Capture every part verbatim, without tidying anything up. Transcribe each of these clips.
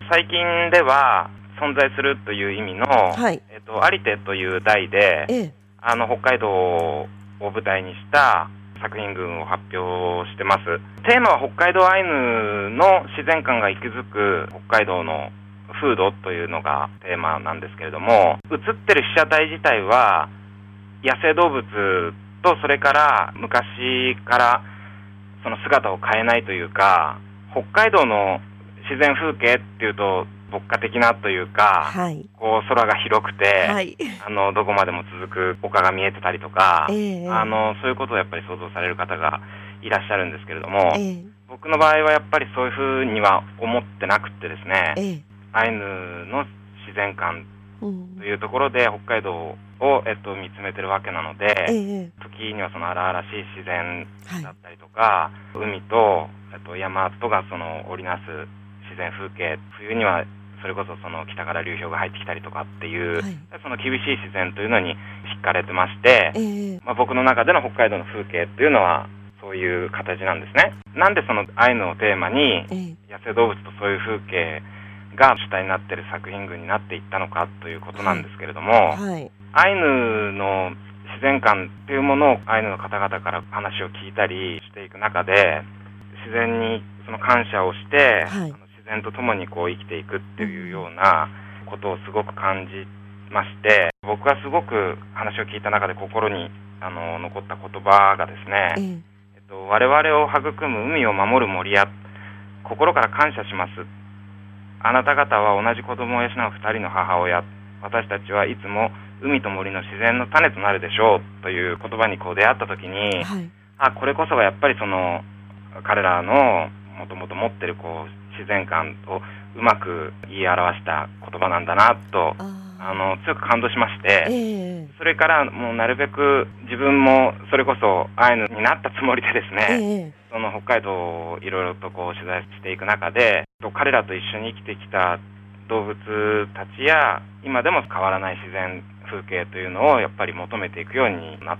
最近では存在するという意味の、 はい、 えっと、アリテという題で、 ええ、 あの北海道を舞台にした作品群を発表してます。テーマは北海道アイヌの自然観が息づく北海道の風土というのがテーマなんですけれども、映ってる被写体自体は野生動物と、それから昔からその姿を変えないというか、北海道の自然風景っていうと牧歌的なというか、 はい、 こう空が広くて、 はい、 あのどこまでも続く丘が見えてたりとか、 ええ、 あのそういうことをやっぱり想像される方がいらっしゃるんですけれども、 ええ、 僕の場合はやっぱりそういうふうには思ってなくってですね、 ええ、 アイヌの自然観うん、 というところで北海道を、えっと、見つめてるわけなのえで、 え、 時にはその荒々しい自然はい、 だったりとか、海と、えっと、山とがその織りなす自然風景、冬にはそれこそその北から流氷が入ってきたりとかっていう、 はい、 その厳しい自然というのに惹かれてまして、 ええ、 まあ、僕の中での北海道の風景っていうのはそういう形なんですね。なんでそのアイヌをテーマにええ、 野生動物とそういう風景が主体になっている作品群になっていったのかということなんですけれども、 はい、 アイヌの自然観というものをアイヌの方々から話を聞いたりしていく中で、自然にその感謝をして、 はい、 あの自然と共にこう生きていくっていうようなことをすごく感じまして、僕がすごく話を聞いた中で心にあの残った言葉がですね、 ええ、 えっと、我々を育む海を守る森や心から感謝します。あなた方は同じ子供を養う二人の母親、私たちはいつも海と森の自然の種となるでしょうという言葉にこう出会った時に、 はい、 あ、これこそがやっぱりその彼らのもともと持ってるこう自然観をうまく言い表した言葉なんだなと、ああの強く感動しましあ、 て、 ええ、 それからもうなるべく自分もそれこそアイヌになったつもりでですえね、 え、 その北海道をいろいろとこう取材していく中で、彼らと一緒に生きてきた動物たちや今でも変わらない自然風景というのをやっぱり求めていくようになって、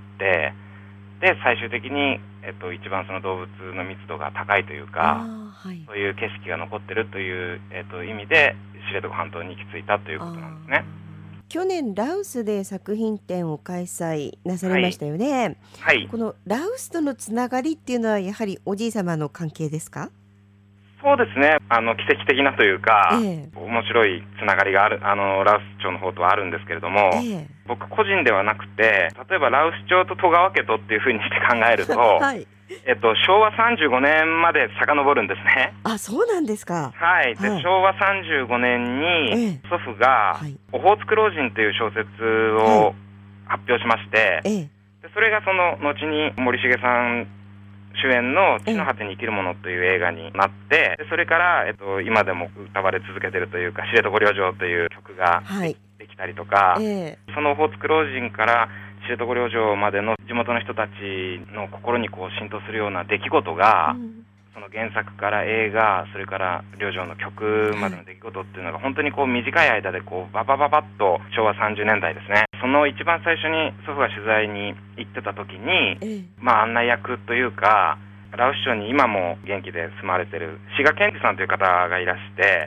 で最終的に、えっと、一番その動物の密度が高いというか、 ああ、はい、 そういう景色が残ってるという、えっと、意味で知床半島に行き着いたということなんですね。 去年ラオスで作品展を開催なされはい、 ましたよね。 はい、 このラオスとのつながりっていうのはやはりおじい様の関係ですか？ そうですね、あの奇跡的なというか、 ええ、 面白いつながりがある、あのラオス町の方とはあるんですけれども、 ええ、 僕個人ではなくて、例えばラオス町と戸川家とっていうふうにして考えると、 はい。 えっと、しょうわさんじゅうごねんまで遡るんですね。 あ、そうなんですか。 はい、ではい。 しょうわさんじゅうごねんにええ、 祖父がはい、 オホーツク老人という小説はい、 を発表しまして、 ええ、 でそれがその後に森重さん主演のええ、 地の果てに生きるものという映画になって、でそれから、えっと、今でも歌われ続けているというか、知床旅情という曲がはい、 できたりとか、 ええ、 そのオホーツク老人から知床旅情までの地元の人たちの心にこう浸透するような出来事が、 うん、 その原作から映画、それから旅情の曲までの出来事っていうのが本当にこう短い間でこうババババッとしょうわさんじゅうねんだいですね、その一番最初に祖父が取材に行ってた時に、 ええ、 まあ、案内役というか、ラオス町に今も元気で住まれてる志賀健二さんという方がいらして、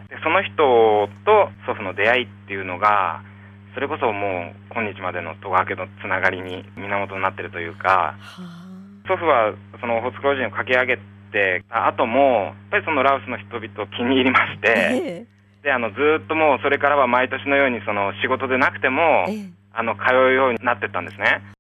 でその人と祖父の出会いっていうのが、それこそもう今日までの戸川家のつながりに源になってるというか、 はあ、 祖父はそのオホーツク老人を書き上げて後もやっぱりそのラオスの人々を気に入りまして、 ええ、 であのずっともうそれからは毎年のようにその仕事でなくてもええ、 あの通うようになってったんですね。